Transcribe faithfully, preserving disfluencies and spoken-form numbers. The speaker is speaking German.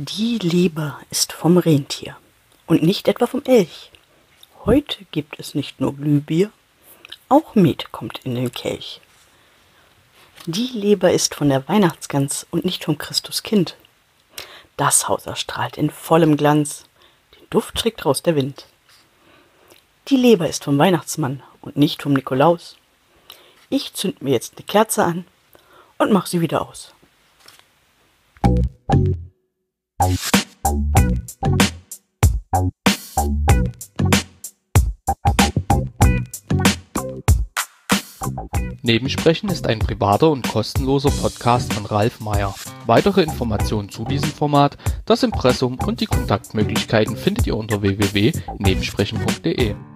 Die Leber ist vom Rentier und nicht etwa vom Elch. Heute gibt es nicht nur Glühbier, auch Met kommt in den Kelch. Die Leber ist von der Weihnachtsgans und nicht vom Christuskind. Das Haus erstrahlt in vollem Glanz, den Duft trägt raus der Wind. Die Leber ist vom Weihnachtsmann und nicht vom Nikolaus. Ich zünd mir jetzt eine Kerze an und mach sie wieder aus. Nebensprechen ist ein privater und kostenloser Podcast von Ralf Meyer. Weitere Informationen zu diesem Format, das Impressum und die Kontaktmöglichkeiten findet ihr unter w w w punkt nebensprechen punkt de.